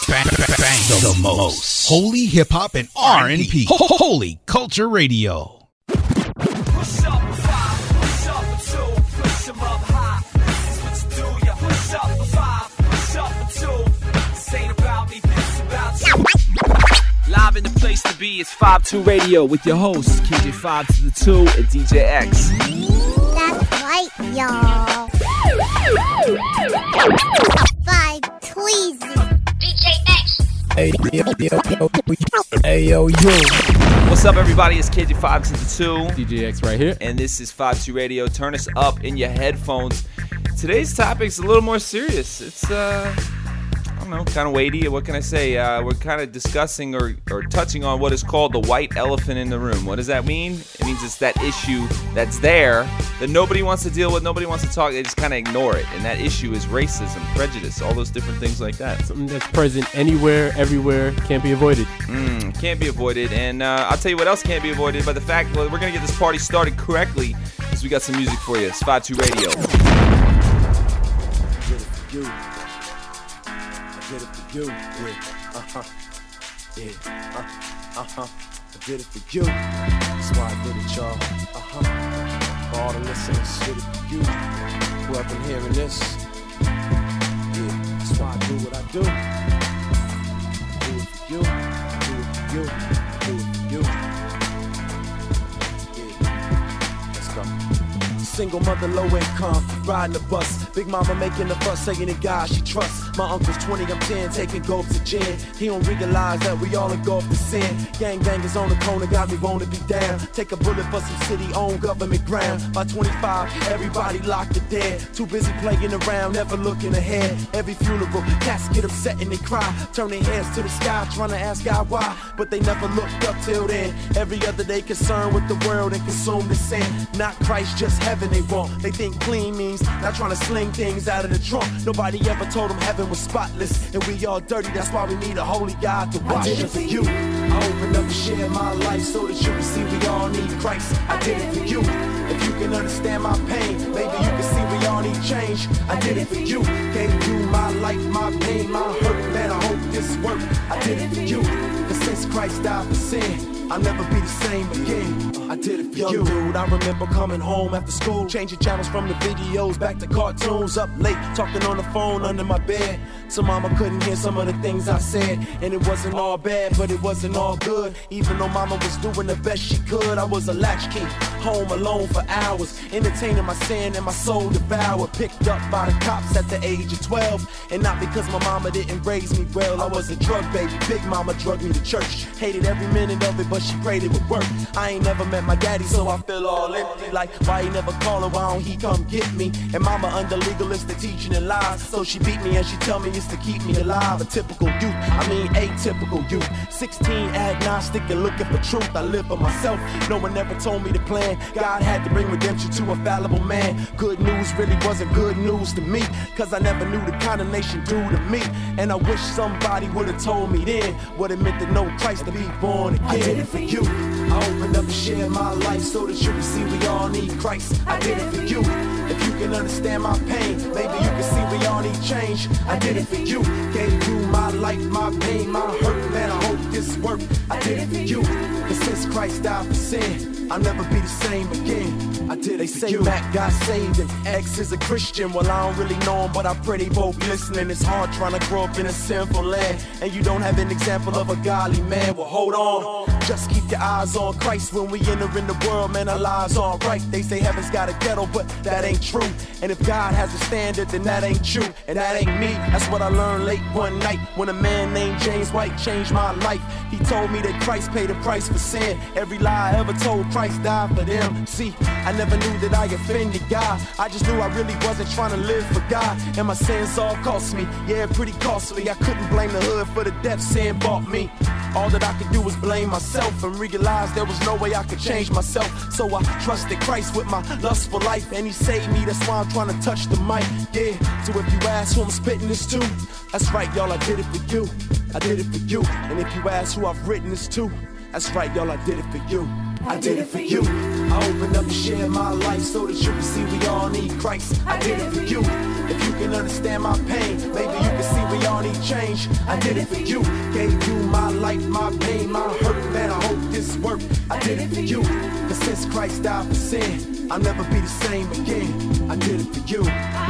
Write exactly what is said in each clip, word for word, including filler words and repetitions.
Bang, bang, bang, the most. Holy hip hop and R and B. Holy Culture Radio. Push up a five, push up a two, push them up high. This is what you do, yeah. Push up a five, push up a two. This ain't about me, this is about you. Live in the place to be, it's five two Radio with your hosts, K J five to the two and D J X. That's right, y'all. Five Tweezy. D J X. Hey, yo, yo, yo. Hey, yo, yo. What's up, everybody? It's K J five to the two. D J X right here. And this is five two Radio. Turn us up in your headphones. Today's topic's a little more serious. It's, uh... I don't know, kind of weighty. What can I say? Uh, we're kind of discussing or, or touching on what is called the white elephant in the room. What does that mean? It means it's that issue that's there that nobody wants to deal with, nobody wants to talk. They just kind of ignore it. And that issue is racism, prejudice, all those different things like that. Something that's present anywhere, everywhere, can't be avoided. Mm, can't be avoided. And uh, I'll tell you what else can't be avoided by the fact that we're going to get this party started correctly because we got some music for you. It's five two Radio. Did it for you, yeah, uh-huh, yeah, uh, uh-huh, I did it for you, that's why I did it, y'all, uh-huh, for all the listeners, did it for you, whoever hearing this, yeah, that's why I do what I do, I do it for you, I do it for you, I do it for you, yeah, let's go. Single mother, low income, riding the bus. Big mama making the fuss, saying the guy she trusts. My uncle's twenty, I'm ten, taking gulps of gin. He don't realize that we all engulfed the sin. Gang bangers on the corner got me wanna be down. Take a bullet for some city-owned government ground. By twenty-five, everybody locked or dead. Too busy playing around, never looking ahead. Every funeral, cats get upset and they cry. Turn their heads to the sky, trying to ask God why. But they never looked up till then. Every other day concerned with the world and consumed in sin. Not Christ, just heaven they want. They think clean means not trying to sling things out of the trunk. Nobody ever told them heaven was spotless, and we all dirty. That's why we need a holy God to wash it for you. I opened up and shared my life so that you can see we all need Christ. I did it for you. If you can understand my pain, maybe you can see we all need change. I did it for you. Gave you my life, my pain, my hurt. Man, I hope this works. I did it for you. Cause since Christ died for sin, I'll never be the same again. I did it for Young you. Dude, I remember coming home after school, changing channels from the videos back to cartoons. Up late, talking on the phone under my bed. So mama couldn't hear some of the things I said. And it wasn't all bad, but it wasn't all good. Even though mama was doing the best she could, I was a latchkey, home alone for hours, entertaining my sin and my soul devoured. Picked up by the cops at the age of twelve. And not because my mama didn't raise me well. I was a drug baby, big mama drugged me to church. Hated every minute of it, but she prayed it would work. I ain't never met my daddy, so I feel all empty. Like, why he never call her, why don't he come get me? And mama under legalistic teaching and lies, so she beat me and she tell me it's to keep me alive. A typical youth, I mean atypical youth. Sixteen, agnostic and looking for truth. I live for myself, no one ever told me the plan. God had to bring redemption to a fallible man. Good news really wasn't good news to me, cause I never knew the kind of nation do to me. And I wish somebody would've told me then what it meant to know Christ, to be born again. I did it for you. I opened up and shared my life so that you can see we all need Christ. I did it for you. If you can understand my pain, maybe you can see we all need change. I did it for you. Gave you my life, my pain, my hurt. Man, I hope this works. I did it for you. Cause since Christ died for sin, I'll never be the same again. I did it for you. They say Mac got saved and X is a Christian. Well, I don't really know him, but I pray they both listening. It's hard trying to grow up in a sinful land, and you don't have an example of a godly man. Well, hold on. Just keep your eyes on Christ when we enter in the world, man, our lives aren't right. They say heaven's got a ghetto, but that ain't true. And if God has a standard, then that ain't you, and that ain't me. That's what I learned late one night when a man named James White changed my life. He told me that Christ paid the price for sin. Every lie I ever told, Christ died for them. See, I never knew that I offended God. I just knew I really wasn't trying to live for God. And my sins all cost me, yeah, pretty costly. I couldn't blame the hood for the death sin bought me. All that I could do was blame myself and realize there was no way I could change myself. So I trusted Christ with my lustful life, and he saved me. That's why I'm trying to touch the mic. Yeah, so if you ask who I'm spitting this to, that's right, y'all, I did it for you. I did it for you. And if you ask who I've written this to, that's right, y'all, I did it for you. I did it for you. I opened up and shared my life so that you can see we all need Christ. I did it for you. If you can understand my pain, maybe you can see we all need change. I did it for you. Gave you my life, my pain, my hurt, man, I hope this worked. I did it for you. But since Christ died for sin, I'll never be the same again. I did it for you.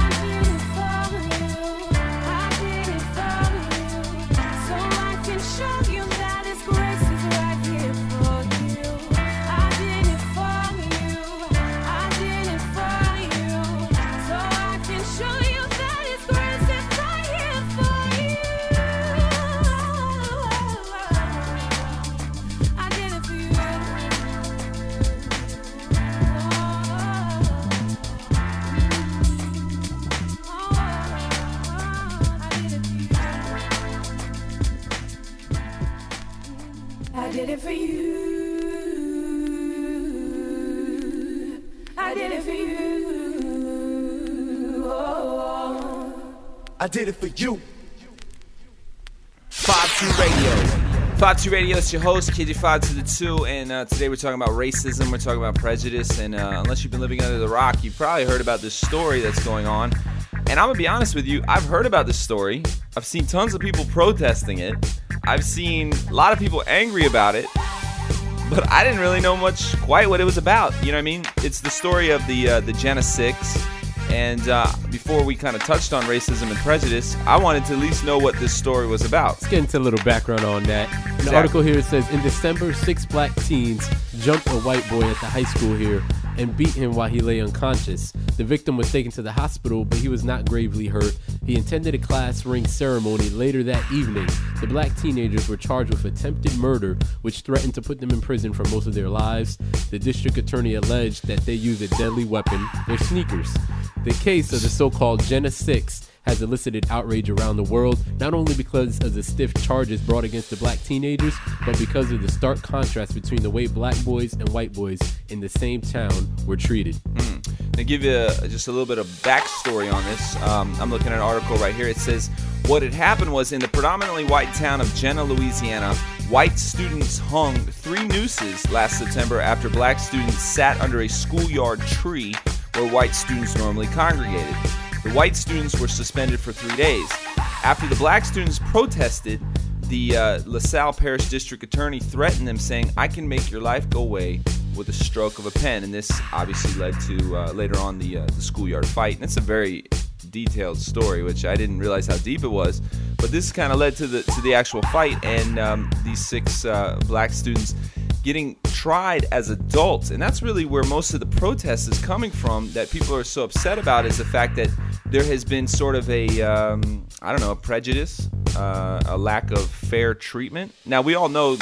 I did it for you. I did it for you. Oh. I did it for you. five two Radio. five two Radio, it's your host, K J five to the two, and uh, today we're talking about racism, we're talking about prejudice, and uh, unless you've been living under the rock, you've probably heard about this story that's going on. And I'm going to be honest with you, I've heard about this story. I've seen tons of people protesting it. I've seen a lot of people angry about it, but I didn't really know much quite what it was about. You know what I mean? It's the story of the uh, the Jena Six. And uh, before we kind of touched on racism and prejudice, I wanted to at least know what this story was about. Let's get into a little background on that. In Exactly. the article here, it says, in December, six black teens jumped a white boy at the high school here and beat him while he lay unconscious. The victim was taken to the hospital, but he was not gravely hurt. He attended a class ring ceremony later that evening. The black teenagers were charged with attempted murder, which threatened to put them in prison for most of their lives. The district attorney alleged that they used a deadly weapon, their sneakers. The case of the so-called Jena Six has elicited outrage around the world, not only because of the stiff charges brought against the black teenagers, but because of the stark contrast between the way black boys and white boys in the same town were treated. Mm. To give you a, just a little bit of backstory on this, um, I'm looking at an article right here. It says, what had happened was in the predominantly white town of Jena, Louisiana, white students hung three nooses last September after black students sat under a schoolyard tree where white students normally congregated. The white students were suspended for three days. After the black students protested, the uh, LaSalle Parish District Attorney threatened them, saying, I can make your life go away with a stroke of a pen. And this obviously led to, uh, later on, the, uh, the schoolyard fight. And it's a very detailed story, which I didn't realize how deep it was. But this kind of led to the to the actual fight, and um, these six uh, black students getting tried as adults. And that's really where most of the protest is coming from, that people are so upset about, is the fact that there has been sort of a, um, I don't know, a prejudice, uh, a lack of fair treatment. Now, we all know,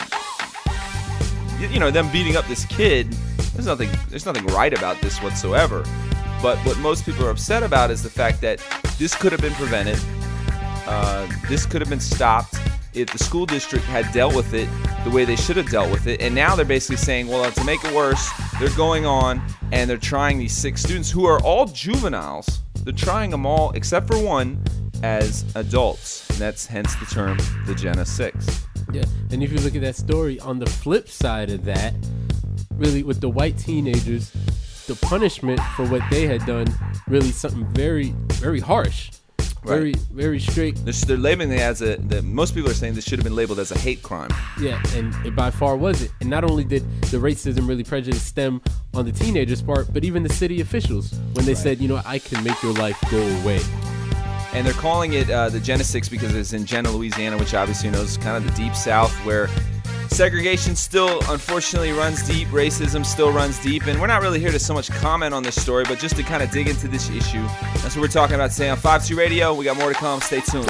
you know, them beating up this kid, there's nothing, there's nothing right about this whatsoever. But what most people are upset about is the fact that this could have been prevented. Uh, this could have been stopped if the school district had dealt with it the way they should have dealt with it. And now they're basically saying, well, to make it worse, they're going on and they're trying these six students who are all juveniles. They're trying them all, except for one, as adults. And that's hence the term, the Jena Six. Yeah, and if you look at that story, on the flip side of that, really with the white teenagers, the punishment for what they had done, really something very, very harsh. Very, Right. very strict. They're, they're labeling it as a, the, most people are saying this should have been labeled as a hate crime. Yeah, and it by far was it. And not only did the racism really prejudice stem on the teenagers' part, but even the city officials, when they Right. said, you know, I can make your life go away. And they're calling it uh, the Jena Six because it's in Jena, Louisiana, which obviously you know is kind of the deep South, where segregation still unfortunately runs deep, racism still runs deep, and we're not really here to so much comment on this story, but just to kind of dig into this issue. That's what we're talking about today on five two Radio. We got more to come. Stay tuned.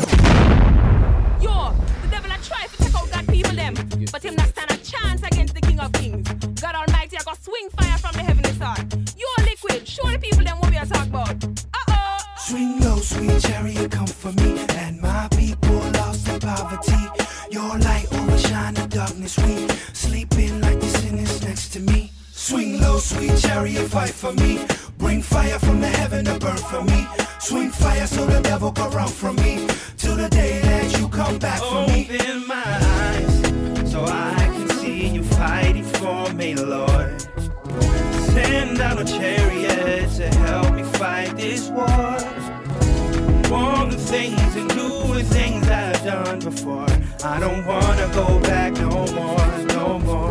Yo, the devil a try to take out God people them, but him not stand a chance against the King of Kings. God Almighty, I got swing fire from the heavenly side. Yo, liquid, show the people them what we are talking about. Uh-oh. Swing low, sweet chariot, come for me, and my people lost in poverty. Your light overshine the darkness, we sleeping like the sinners next to me. Swing low, sweet chariot, fight for me. Bring fire from the heaven to burn for me. Swing fire so the devil can run from me, till the day that you come back for me. Open my eyes so I can see you fighting for me, Lord. things and doing things I've done before. I don't wanna go back no more, no more.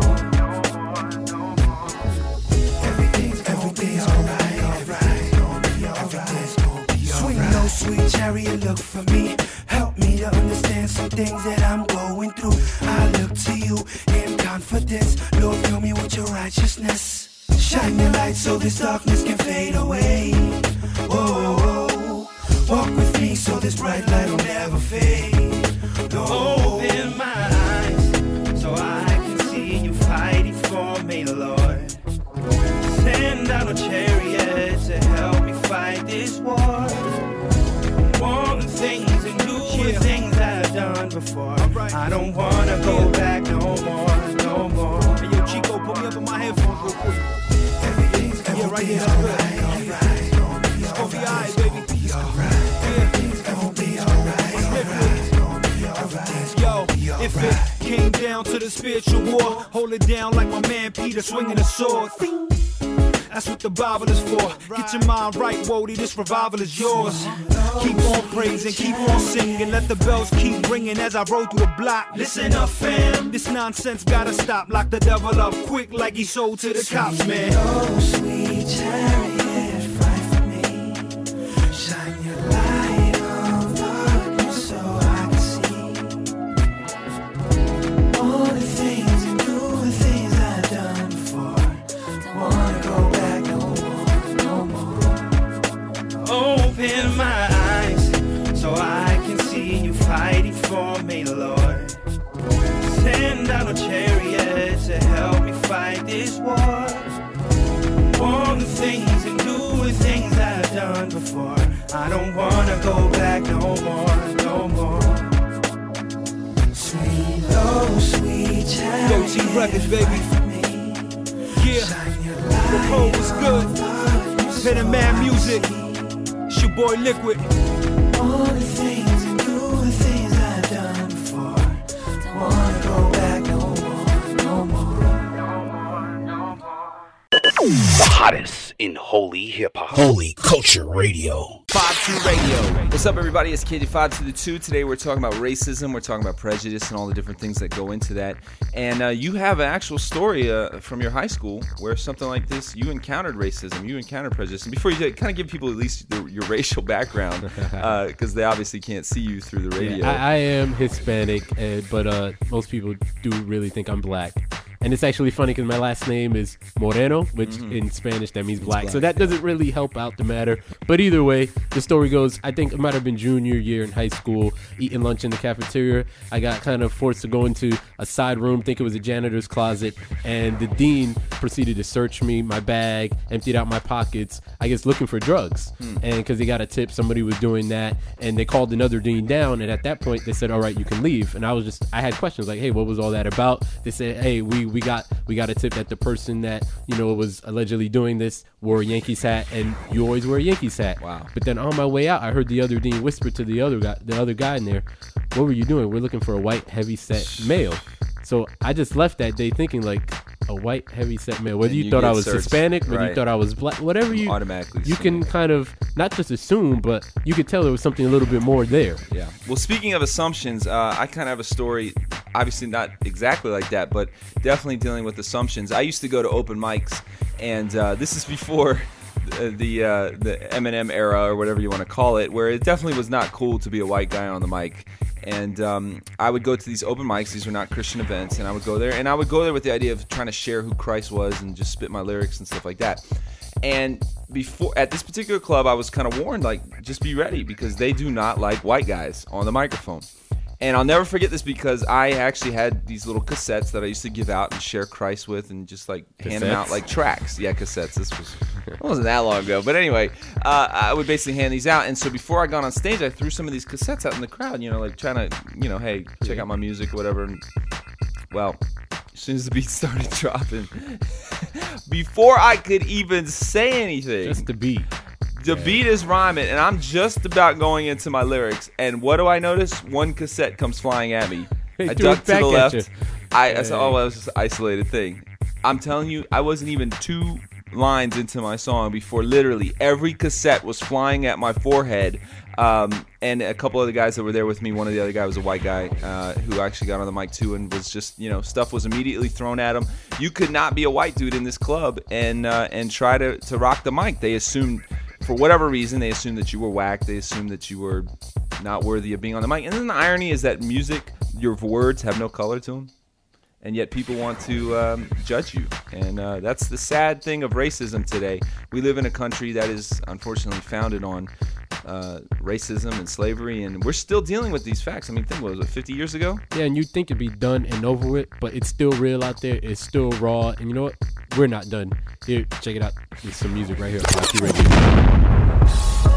Everything's everything's alright, alright, everything's gonna be alright. Swing low, sweet chariot, look for me. Help me to understand some things that I'm going through. I look to you in confidence. Lord, fill me with your righteousness. Shine your light so this darkness can fade away. Whoa, walk with me so this bright light will never fade. Open my eyes so I can see you fighting for me, Lord. Send out a chariot to help me fight this war. One things and do yeah. things I've done before. Right. I don't wanna go back no more, no more. Hey, yo, Chico, put me up in my headphones real quick. Everything's, everything's yeah, right here, that's good. Right, alright. It's gonna be alright, baby. It's alright. Everything's gonna be alright. Alright. Yo, if it came down to the spiritual war, hold it down like my man Peter swinging a sword. That's what the Bible is for. Get your mind right, Wody, this revival is yours. Keep on praising, keep on singing. Let the bells keep ringing as I roll through the block. Listen up, fam. This nonsense gotta stop. Lock the devil up quick like he sold to the cops, man. Oh, sweet chariot, fight for me. Shine your light on darkness so I can see all the things and do the things I've done before. Wanna go back no more, no more. Open my eyes so I can see you fighting for me, Lord. Send out a chariot to help me fight this war. All the things and do the things I've done before. I don't wanna go back no more, no more. Sweet, oh sweet chariot. Go T Records, baby. Yeah, the pole was good. Pen and Man Music. It's your boy Liquid. All the things and do the things I've done before. Don't wanna go back no more, no more. The hottest in holy hip hop. Holy Culture Radio. five two Radio. What's up, everybody? It's K D five two the two. Today we're talking about racism. We're talking about prejudice and all the different things that go into that. And uh, you have an actual story uh, from your high school where something like this, you encountered racism, you encountered prejudice. And before you kind of give people at least the, your racial background, because uh, they obviously can't see you through the radio. Yeah, I, I am Hispanic, uh, but uh, most people do really think I'm black. And it's actually funny because my last name is Moreno, which mm-hmm. in Spanish that means black. black. So that doesn't really help out the matter. But either way, the story goes, I think it might have been junior year in high school, eating lunch in the cafeteria. I got kind of forced to go into a side room, think it was a janitor's closet, and the dean proceeded to search me, my bag, emptied out my pockets, I guess looking for drugs. Hmm. And because they got a tip, somebody was doing that, and they called another dean down, and at that point, they said, all right, you can leave. And I was just, I had questions like, hey, what was all that about? They said, hey, we we got we got a tip that the person that, you know, was allegedly doing this wore a Yankees hat, and you always wear a Yankees hat. Wow. But then on my way out, I heard the other dean whisper to the other guy, the other guy in there, what were you doing? We're looking for a white, heavy-set male. So I just left that day thinking like a white, heavy-set male. Whether you, you thought I was searched, Hispanic, whether right. you thought I was black, whatever you automatically you can kind of not just assume, but you could tell there was something a little bit more there. Yeah. Well, speaking of assumptions, uh, I kind of have a story. Obviously not exactly like that, but definitely dealing with assumptions. I used to go to open mics, and uh, this is before the the, uh, the Eminem era or whatever you want to call it, where it definitely was not cool to be a white guy on the mic. And um, I would go to these open mics. These were not Christian events, and I would go there, and I would go there with the idea of trying to share who Christ was and just spit my lyrics and stuff like that. And before at this particular club, I was kind of warned, like, just be ready because they do not like white guys on the microphone. And I'll never forget this because I actually had these little cassettes that I used to give out and share Christ with and just like cassettes? hand them out like tracks. Yeah, cassettes. This was it wasn't that long ago. But anyway, uh, I would basically hand these out. And so before I got on stage, I threw some of these cassettes out in the crowd, you know, like trying to, you know, hey, check out my music or whatever. And, well, as soon as the beat started dropping, before I could even say anything. Just the beat. The beat is rhyming, and I'm just about going into my lyrics. And what do I notice? One cassette comes flying at me. Hey, I duck to the left. I, hey. I said, oh, well, it was just an isolated thing. I'm telling you, I wasn't even two lines into my song before literally every cassette was flying at my forehead. Um, and a couple of the guys that were there with me, one of the other guys was a white guy uh, who actually got on the mic too, and was just, you know, stuff was immediately thrown at him. You could not be a white dude in this club and uh, and try to, to rock the mic. They assumed, for whatever reason, they assumed that you were whack. They assumed that you were not worthy of being on the mic. And then the irony is that music, your words have no color to them. And yet people want to um, judge you. And uh, that's the sad thing of racism today. We live in a country that is unfortunately founded on uh, racism and slavery, and we're still dealing with these facts. I mean, think, what was it, fifty years ago? Yeah, and you'd think it'd be done and over with, but it's still real out there. It's still raw. And you know what? We're not done. Here, check it out. There's some music right here on Five two Radio.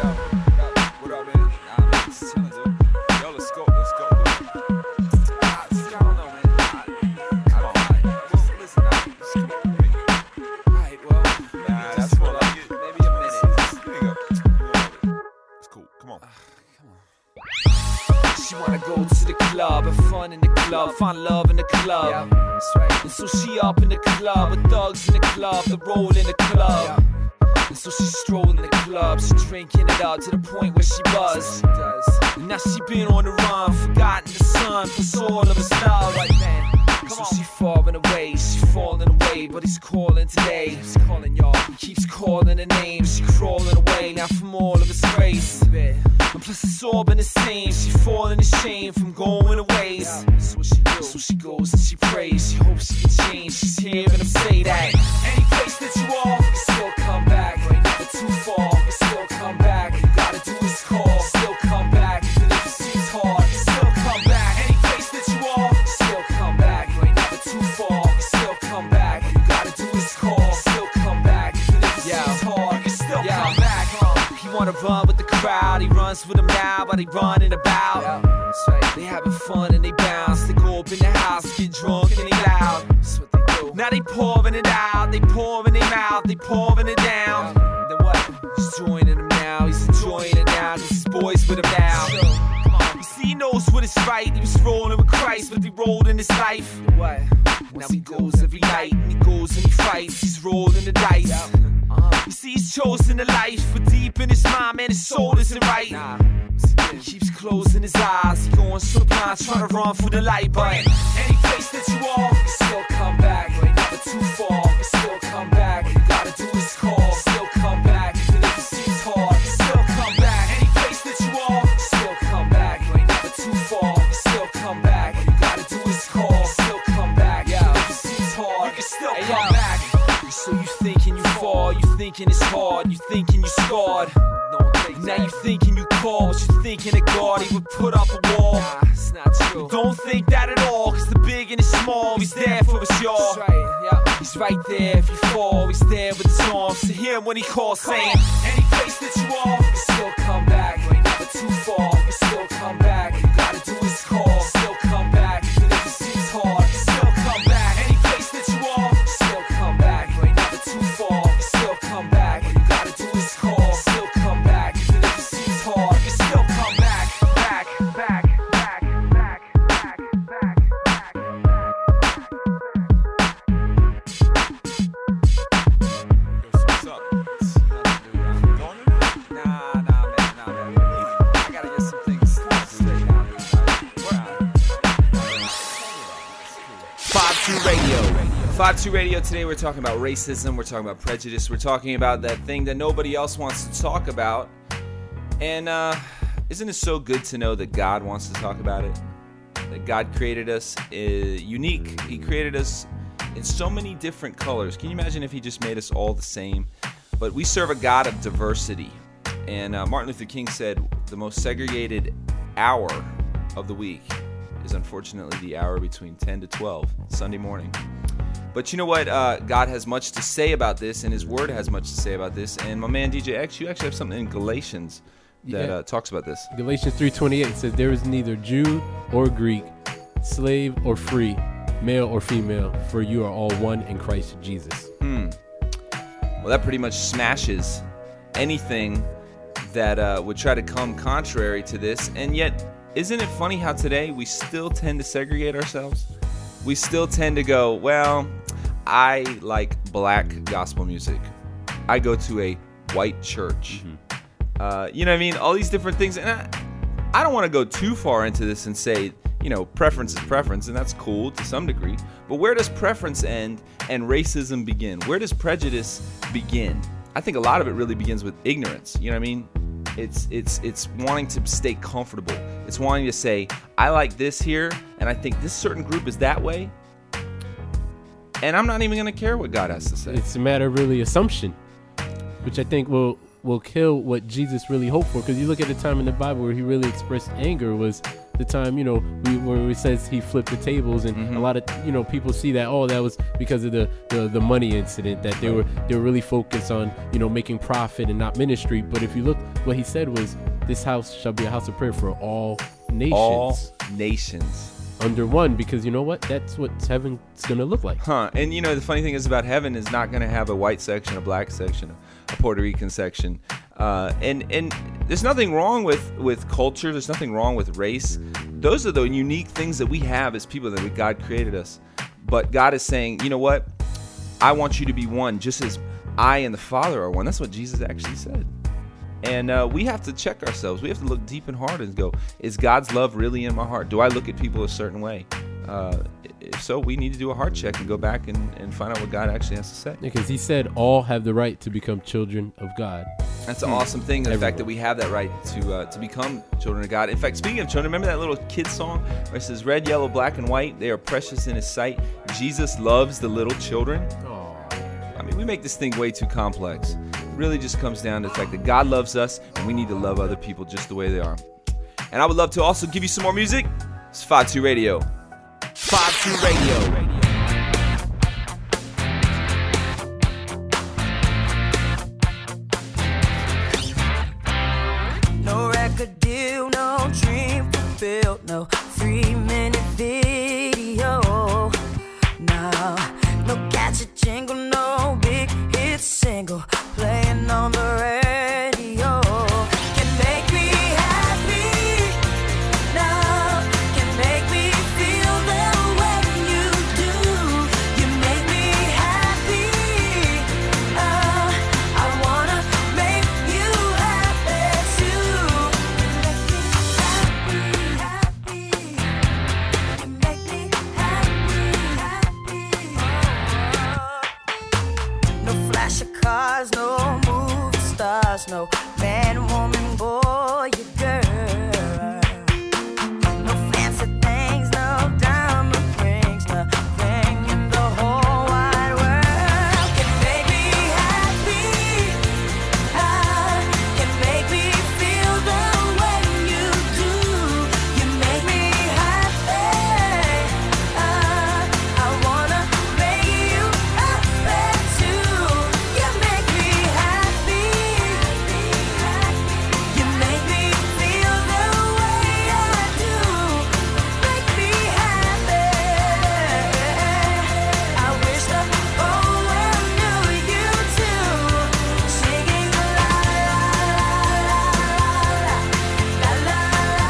She wanna go to the club, have fun in the club, find love in the club. Yeah, that's right. And so she up in the club, with thugs in the club, the roll in the club. Yeah. And so she strolling in the club, she drinking it up to the point where she buzz. And now she been on the run, forgotten the sun, plus all of his love. Right, man. So she falling away, she falling away, but he's calling today. He's calling y'all, he keeps calling her name. She crawling away now from all of his grace. And plus it's all been the same. She falling ashamed from going away. So she goes, so she goes and she prays. She hopes she can change. She's hearing him say that any place that you are, you still come back. You ain't never too far, you still come back. You gotta do is call, still come back. Even if it seems hard, you still come back. Any place that you are, you still come back. You ain't never too far, you still come back. You gotta do is call, still come back. Even if it seems hard, you still come back. He wanna run with the crowd, he runs with them now, but they running about. Yeah, that's right. They having fun and they bounce. They go up in the house, get drunk and they loud. That's what they do. Now they pouring it out, they pouring it out, they pouring it down. Yeah. Then what? He's joining them now, he's enjoying it now, cause his boys with him now. Sure. Come on. You see, he knows what is right. He was rolling with Christ, but he rolled in his life. Then what? Now he goes every night, and he goes and he fights. He's rolling the dice. Yeah. Uh-huh. You see, he's chosen a life, but deep in his mind, man, his soul isn't right. Nah. He keeps closing his eyes, he going so blind, trying to run for the light. But any place that you are, you still come back. You ain't never too far, you still come back. You gotta do is call, still come back. Even if it seems hard, you still come back. Any place that you are, you still come back. You ain't never too far, you still come back. You gotta do is call, still come back. Even if it seems hard, you can still hey, come yo. back. So you thinking you fall, you thinking it's hard, you thinking you scarred. Now you thinking you call, but you thinking that God, he would put up a wall. Nah, it's not true. Don't think that at all, cause the big and the small, he's there for us, y'all. That's right, yeah. He's right there if you fall, he's there with his arms to hear him when he calls, saying any place that you are, you still come back. You ain't never too far, you still come back. You gotta do is call, still come back. Even if it seems hard, you still come back. Any place that you are, you still come back. You ain't never too far, you still come back. You gotta do is call, still come back. Even if it seems hard, you still come back. Back, back, back, back, back, back, back, what's up? Nah, nah, man, nah, man. I gotta get some things straight out, dude. Five two Radio. Five two Radio. Today we're talking about racism. We're talking about prejudice. We're talking about that thing that nobody else wants to talk about. And uh, isn't it so good to know that God wants to talk about it? That God created us uh, unique. He created us in so many different colors. Can you imagine if he just made us all the same? But we serve a God of diversity. And uh, Martin Luther King said the most segregated hour of the week is unfortunately the hour between ten to twelve, Sunday morning. But you know what? Uh, God has much to say about this, and his word has much to say about this. And my man D J X, you actually have something in Galatians that yeah. uh, talks about this. Galatians three twenty-eight says, there is neither Jew or Greek, slave or free, male or female, for you are all one in Christ Jesus. Hmm. Well, that pretty much smashes anything that uh, would try to come contrary to this. And yet, isn't it funny how today we still tend to segregate ourselves? We still tend to go, well, I like black gospel music. I go to a white church. Mm-hmm. Uh, you know what I mean? All these different things. And I, I don't want to go too far into this and say, you know, preference is preference, and that's cool to some degree. But where does preference end and racism begin? Where does prejudice begin? I think a lot of it really begins with ignorance. You know what I mean? It's it's it's wanting to stay comfortable. It's wanting to say, I like this here, and I think this certain group is that way, and I'm not even going to care what God has to say. It's a matter of really assumption, which I think will will kill what Jesus really hoped for. Because you look at the time in the Bible where he really expressed anger was the time, you know, we, where it says he flipped the tables, and mm-hmm. a lot of, you know, people see that, oh, that was because of the, the, the money incident, that they were they were really focused on, you know, making profit and not ministry. But if you look, what he said was, this house shall be a house of prayer for all nations. All nations. Under one, because you know what? That's what heaven's going to look like. Huh. And, you know, the funny thing is about heaven is not going to have a white section, a black section, a Puerto Rican section. Uh, and and there's nothing wrong with, with culture. There's nothing wrong with race. Those are the unique things that we have as people, that we, God created us. But God is saying, you know what? I want you to be one, just as I and the Father are one. That's what Jesus actually said. And uh, we have to check ourselves. We have to look deep and hard and go, is God's love really in my heart? Do I look at people a certain way? Uh, if so, we need to do a heart check and go back and, and find out what God actually has to say. Because he said all have the right to become children of God. That's an awesome thing, the Everyone. fact that we have that right to uh, to become children of God. In fact, speaking of children, remember that little kid song where it says, red, yellow, black, and white, they are precious in his sight. Jesus loves the little children. Aww. I mean, we make this thing way too complex. It really just comes down to the fact that God loves us, and we need to love other people just the way they are. And I would love to also give you some more music. It's five two Radio. five two Radio. No record deal, no dream fulfilled, no three-minute video. No, no catchy jingle, no big hit single playing on the radio. Can make me happy, no, can make me feel the way you do. You make me happy, oh, I wanna make you happy too. Happy, happy, you make me happy, happy. No flash of cars, no movie stars, no man, woman, boy, you girl. No fancy things, no diamond rings, nothing in the whole wide world can make me happy. Ah, can make me feel the way you do. You make me happy. Ah, I wanna make you happy too. You make me happy. You make me feel the way I do. Make me happy. I wish the whole world knew you too. Singing la la la la la la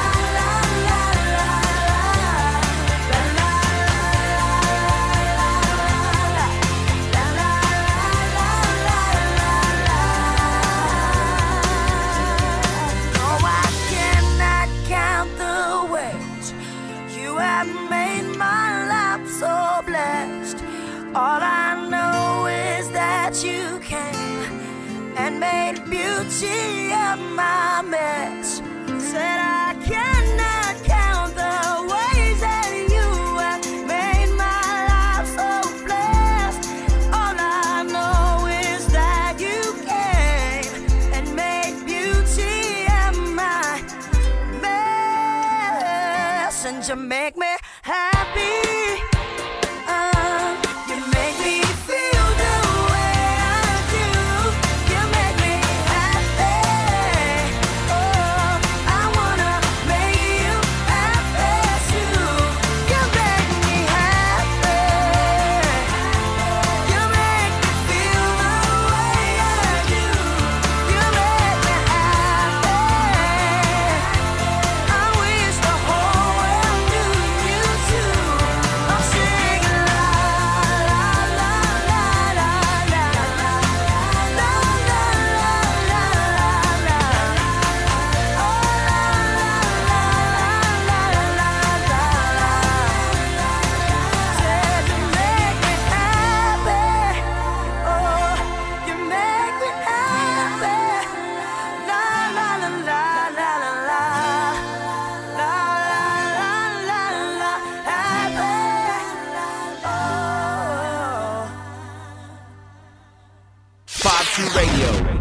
No, I cannot count the ways you have made my life so blessed. All I know is that you came and made beauty of my mess. Said I cannot count the ways that you have made my life so blessed. All I know is that you came and made beauty of my mess. And you make me happy. Uh, you make me feel the way I do. You make me happy. Oh, I wanna make you happy too. You make me happy. You make me feel the way I do. You make me happy. I wish the whole world knew you too. I'm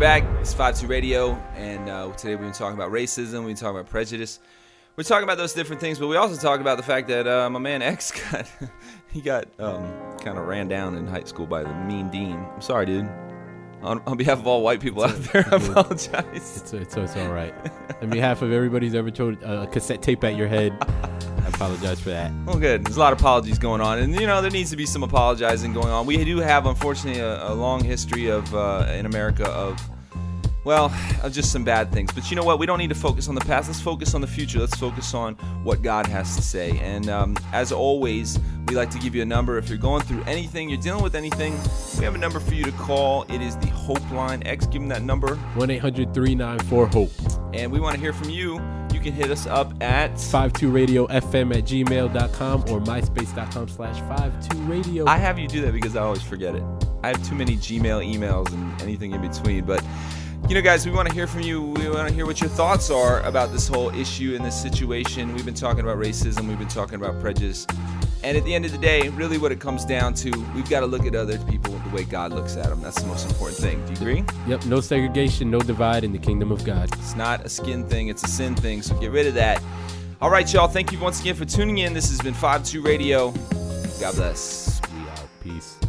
back. It's five two Radio, and uh, today we've been talking about racism, we've been talking about prejudice. We're talking about those different things, but we also talk about the fact that uh, my man X got, he got um, kind of ran down in high school by the mean dean. I'm sorry, dude. On, on behalf of all white people out there, I apologize. It's, it's, it's all right. On behalf of everybody who's ever told a cassette tape at your head, I apologize for that. Well, good. There's a lot of apologies going on, and you know there needs to be some apologizing going on. We do have, unfortunately, a, a long history of uh, in America of, well, of just some bad things. But you know what? We don't need to focus on the past. Let's focus on the future. Let's focus on what God has to say. And um, as always, we like to give you a number. If you're going through anything, you're dealing with anything, we have a number for you to call. It is the Hope Line. X, give them that number. one eight hundred three nine four HOPE. And we want to hear from you. You can hit us up at five two radio f m at gmail dot com or myspace.com slash 52radio. I have you do that because I always forget it. I have too many Gmail emails and anything in between. But, you know, guys, we want to hear from you. We want to hear what your thoughts are about this whole issue and this situation. We've been talking about racism. We've been talking about prejudice. And at the end of the day, really what it comes down to, we've got to look at other people the way God looks at them. That's the most important thing. Do you agree? Yep, no segregation, no divide in the kingdom of God. It's not a skin thing, it's a sin thing, so get rid of that. All right, y'all, thank you once again for tuning in. This has been five two Radio. God bless. We out. Peace.